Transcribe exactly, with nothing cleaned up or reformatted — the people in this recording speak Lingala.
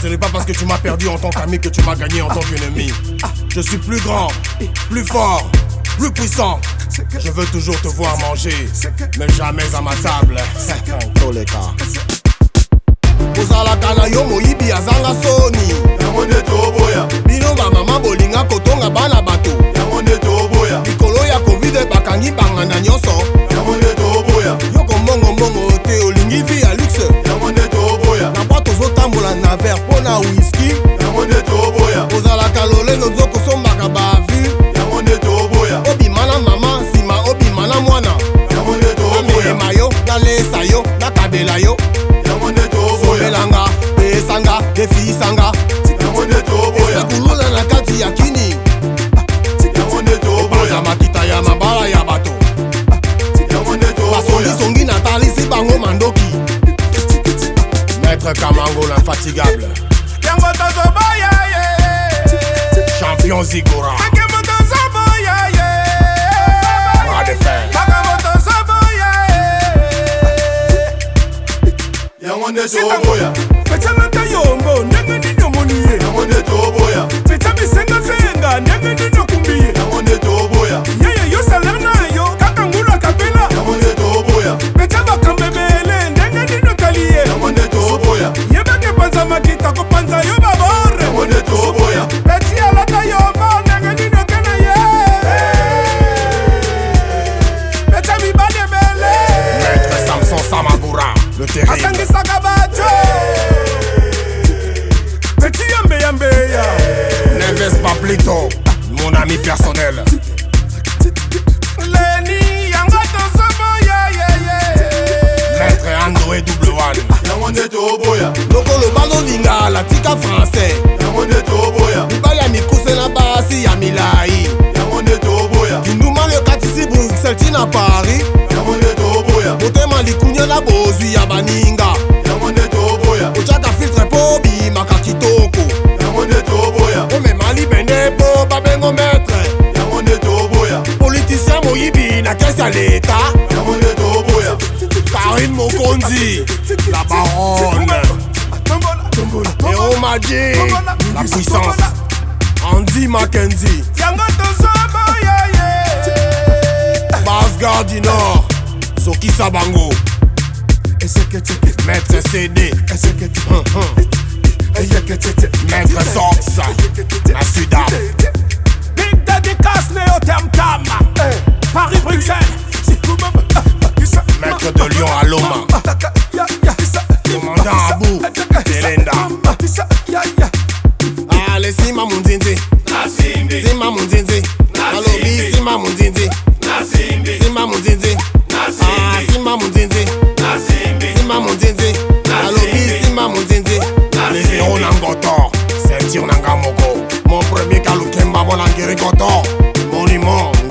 Ce n'est pas parce que tu m'as perdu en tant qu'ami que tu m'as gagné en tant qu'ennemi. Je suis plus grand, plus fort, plus puissant. Je veux toujours te voir manger, mais jamais à ma table. Tous les cas. Ozalaka na yo moyibi azanga soni. Yango nde toboya. Bino ba mama bolinga kotonga bana bato. Yango nde toboya. Likolo ya Covid bakangi banganda nyonso. Yango nde toboya. Yoko mbongo mbongo te olingi vi ya luxe. Yango nde toboya. Na boîte ozotambola na verre pona whisky. Yango nde toboya. Ozalaka lolendo nzoko sombaka ba vu. Yango nde toboya. Obima na mama sima obima na mwana. Yango nde toboya. Amema yo nalesa yo nakabela yo. Yango nde toboya. Sobelanga pesanga defisanga. Yango nde toboya. Kulula na kati ya kini. Yango nde toboya. Makita ya mabala ya bato. Yango nde toboya. Basongi songi na talisi bango mandoki. Maître Kamango l'infatigable. Yango tozoboya ye. Champion Zigora. Yango tozoboya ye. Bras de fer. Yango tozoboya ye. Yango nde toboya. Pechamata yombo ndenge nino moniye. Yango nde toboya. Pechabi senga senga ndenge nino kumbiye. Yango nde toboya. Yeye yo salana yo kaka ngula kapela. Yango nde toboya. Pechaba kambebele ndenge nino kaliye. Yango nde toboya. Yebeke panza makita ko panza yo babore. Yango nde toboya. Pechi alata yombo ndenge nino kena ye. Pechabi badebele. Maître Samson Samagura, le terrible. Asangisa kabacho. Pechi yambe yambe ya. Neves Pablito, mon ami personnel. Leni yanga tozoboya ye ye. Maître Andoué double one. Yango nde toboya. Lokolo balo linga la tika français. Yango nde toboya. Mibali ya mikuse na basi ya milai. Yango nde toboya. Kinduma le katisi Bruxelles tina Paris. Yango nde toboya. Motema likunye na bozwi ya baninga. Yango nde toboya. Ochaka filtre po bimaka kitoko. Yango nde toboya. Omema libende po babengo maître. Yango nde toboya. Politicien moyibi na kesi ya leta. Yango nde toboya. Karine Mokonzi, la baronne. Léo Madji, la puissance. Andy Mackenzie, Yango tozoboya ye. Basgard du Nord. Soki Sabango, Maître C D, hum, hum. Maître Sox, la Sudaf. Big Daddy Casne au Tam Tam. Paris Bruxelles. Maître de Lyon à Loma. Commandant Abou, Telenda. Allez, Sima Mundinzi. Sima Mundinzi. Alobi, Sima Mundinzi. Sima Mundinzi. Ah, Sima Mundinzi. Sima Mundinzi. Alobi, Sima Mundinzi. Les zéros Nangoto. Ceinture Nangamoko. Mon premier Kalukemba, mon Angeri Goto. Monument.